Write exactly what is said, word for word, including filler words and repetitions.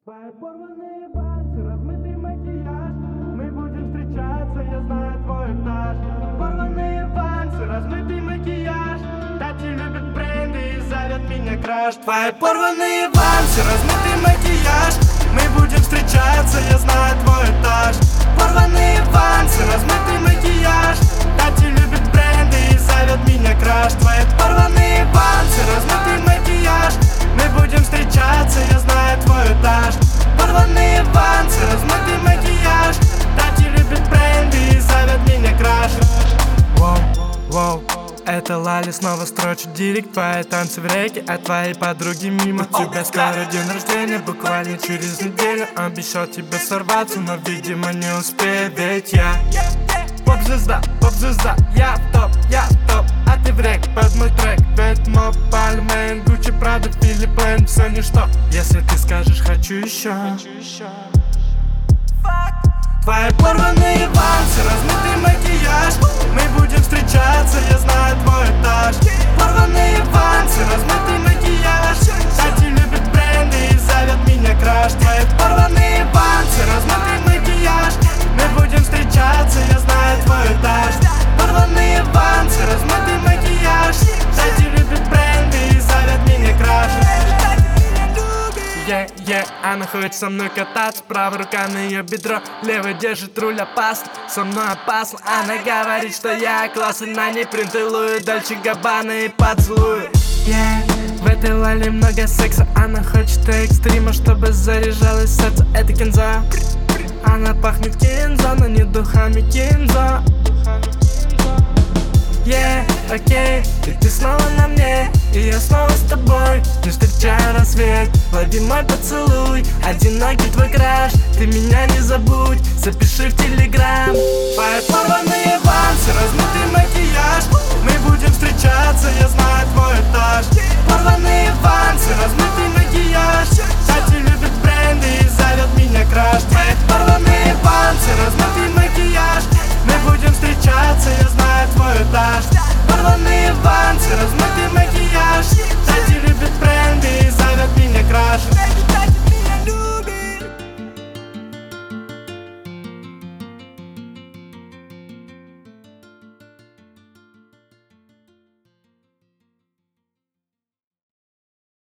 Твои порванные пальцы, размытый макияж. Мы будем встречаться, я знаю твой этаж. Порванные пальцы, размытый макияж. Тати любит бренды и зовет меня краш. Твои порванные пальцы, размытый макияж. Мы будем встречаться, я знаю твой этаж. Порванные пальцы, размытый макияж. Тати любит бренды и зовет меня краш. Твои порванные пальцы, размытый макияж. Мы будем встречаться, я знаю твой этаж. Порванные пальцы, размытый макияж. Тати любит бренды и зовет меня краш. Воу, воу, это Лали снова строчит директ. Твои танцы в реке, а твоей подруги мимо. У тебя скоро день рождения, буквально через неделю. Обещал тебе сорваться, но видимо не успею. Ведь я поп-звезда, поп-звезда. Я в топ, я в топ, а ты в рек под мой трек. Ведь моп, Пальмейн, Гуччи, Прада, Филипп Лейн. Все ничто, если ты скажешь хочу еще. Твои порванные пальцы, размытый макияж. Мы будем встречаться, я знаю твой этаж. Порванные пальцы, размытый макияж. Тати любит бренды и зовет меня краш. Твои порванные пальцы, размытый макияж. Мы будем встречаться, я знаю твой этаж. Порванные пальцы, размытый макияж. Тати любит бренды и зовет меня краш. Yeah, yeah, она хочет со мной кататься. Правая рука на ее бедро, левая держит руль опасно. Со мной опасно, она говорит, что я классный. На ней принты Луи, Дольче Габбана и поцелуй. Yeah, в этой Лале много секса. Она хочет экстрима, чтобы заряжалось сердце. Это Кензо. Она пахнет Кензо, но не духами Кензо. Yeah, окей, okay. И ты снова на мне, и я снова с тобой. Не встречаю рассвет, лови мой поцелуй. Одинокий твой краш, ты меня не забудь. Запиши в телеграм. Твои порванные пальцы, размытый макияж. Мы будем встречаться, я знаю твой этаж. Порванные пальцы, размытый макияж. Тати любит бренды и зовет меня краш. Твои порванные пальцы, размытый макияж. Мы будем встречаться, я знаю твой этаж. Порванные пальцы, размытый макияж. Тати любит бренды и зовет меня краш.